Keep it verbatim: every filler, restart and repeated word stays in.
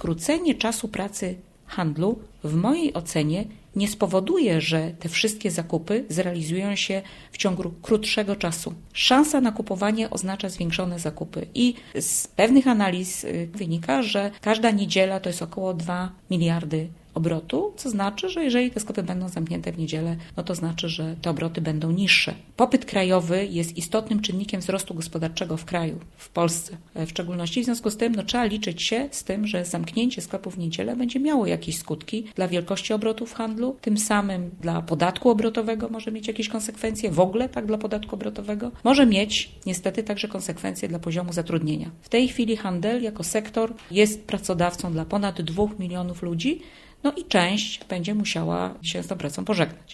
skrócenie czasu pracy handlu w mojej ocenie nie spowoduje, że te wszystkie zakupy zrealizują się w ciągu krótszego czasu. Szansa na kupowanie oznacza zwiększone zakupy i z pewnych analiz wynika, że każda niedziela to jest około dwa miliardy obrotu, co znaczy, że jeżeli te sklepy będą zamknięte w niedzielę, no to znaczy, że te obroty będą niższe. Popyt krajowy jest istotnym czynnikiem wzrostu gospodarczego w kraju, w Polsce w szczególności. W związku z tym no, trzeba liczyć się z tym, że zamknięcie sklepów w niedzielę będzie miało jakieś skutki dla wielkości obrotów w handlu, tym samym dla podatku obrotowego może mieć jakieś konsekwencje, w ogóle tak dla podatku obrotowego, może mieć niestety także konsekwencje dla poziomu zatrudnienia. W tej chwili handel jako sektor jest pracodawcą dla ponad dwóch milionów ludzi, no i część będzie musiała się z tą pracą pożegnać.